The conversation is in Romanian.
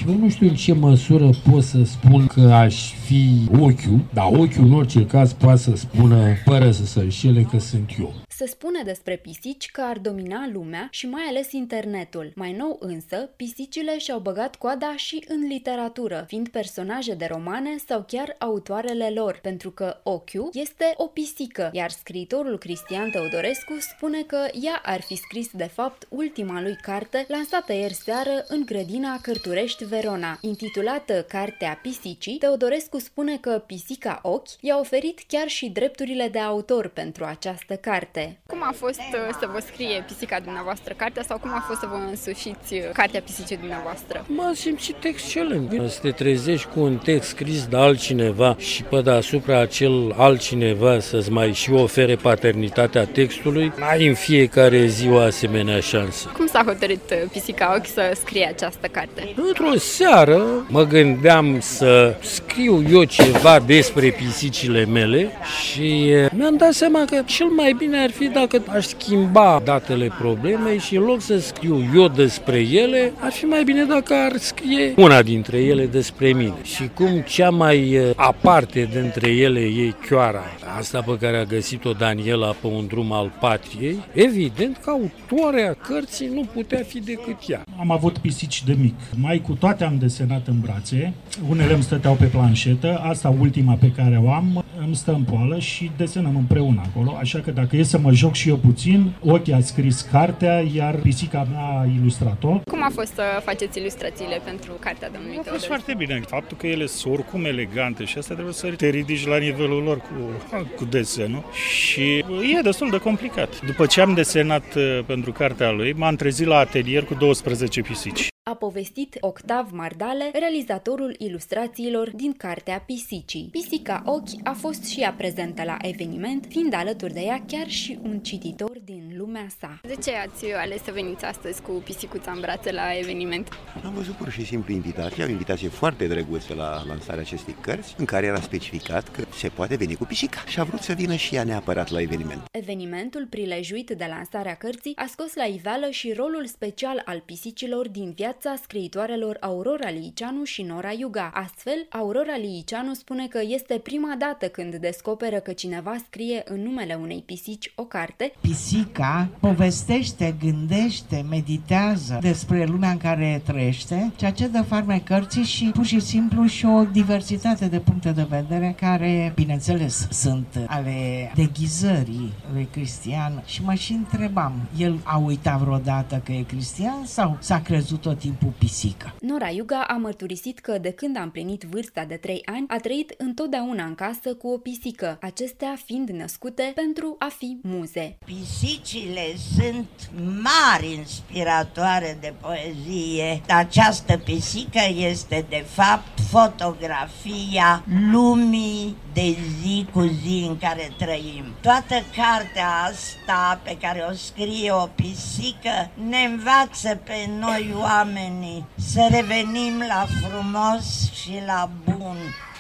Și eu nu știu în ce măsură pot să spun că aș fi ochiul, dar ochiul în orice caz poate să spună, fără să se înșele, că sunt eu. Se spune despre pisici că ar domina lumea și mai ales internetul. Mai nou însă, pisicile și-au băgat coada și în literatură, fiind personaje de romane sau chiar autoarele lor, pentru că ochiul este o pisică, iar scriitorul Cristian Teodorescu spune că ea ar fi scris de fapt ultima lui carte, lansată ieri seară în grădina Cărturești Verona. Intitulată Cartea Pisicii, Teodorescu spune că pisica Ochi i-a oferit chiar și drepturile de autor pentru această carte. Cum a fost să vă scrie pisica dumneavoastră cartea sau cum a fost să vă însușiți cartea pisicii dumneavoastră? M-am simțit excelent. Să te trezești cu un text scris de altcineva și pe deasupra acel altcineva să-ți mai și ofere paternitatea textului, n-ai în fiecare zi o asemenea șansă. Cum s-a hotărât pisica Ochi să scrie această carte? Într-o seară mă gândeam să scriu eu ceva despre pisicile mele și mi-am dat seama că cel mai bine ar fi dacă aș schimba datele problemei și în loc să scriu eu despre ele, ar fi mai bine dacă ar scrie una dintre ele despre mine. Și cum cea mai aparte dintre ele e Chioara, asta pe care a găsit-o Daniela pe un drum al patriei, evident că autoarea cărții nu putea fi decât ea. Am avut pisici de mic. Mai cu toate am desenat în brațe, unele îmi stăteau pe planșetă, asta ultima pe care o am îmi stă în poală și desenăm împreună acolo, așa că dacă e să mă joc și eu puțin, Ochi a scris cartea, iar pisica mea a ilustrat-o. Cum a fost să faceți ilustrațiile pentru cartea domnului Teodorescu? A fost foarte bine. Faptul că ele sunt oricum elegante și asta trebuie să te ridici la nivelul lor cu desenul și e destul de complicat. După ce am desenat pentru cartea lui, m-am trezit la atelier cu 12 pisici. A povestit Octav Mardale, realizatorul ilustrațiilor din Cartea Pisicii. Pisica Ochi a fost și ea prezentă la eveniment, fiind alături de ea chiar și un cititor din lumea sa. De ce ați ales să veniți astăzi cu pisicuța în brațe la eveniment? Am văzut pur și simplu invitația, o invitație foarte drăguță la lansarea acestei cărți, în care era specificat că se poate veni cu pisica și a vrut să vină și ea neapărat la eveniment. Evenimentul, prilejuit de lansarea cărții, a scos la iveală și rolul special al pisicilor din viața scriitoarelor Aurora Liceanu și Nora Iuga. Astfel, Aurora Liceanu spune că este prima dată când descoperă că cineva scrie în numele unei pisici o carte. Pisica povestește, gândește, meditează despre lumea în care trăiește, ceea ce dă farme cărții și pur și simplu și o diversitate de puncte de vedere care, bineînțeles, sunt ale deghizării lui Cristian. Și mă și întrebam, el a uitat vreodată că e Cristian sau s-a crezut tot timpul pisică? Nora Iuga a mărturisit că de când a împlinit vârsta de 3 ani, a trăit întotdeauna în casă cu o pisică, acestea fiind născute pentru a fi muze. Pisicile sunt mari inspiratoare de poezie. Această pisică este de fapt fotografia lumii de zi cu zi în care trăim. Toată cartea asta pe care o scrie o pisică ne învață pe noi oamenii să revenim la frumos și la bun.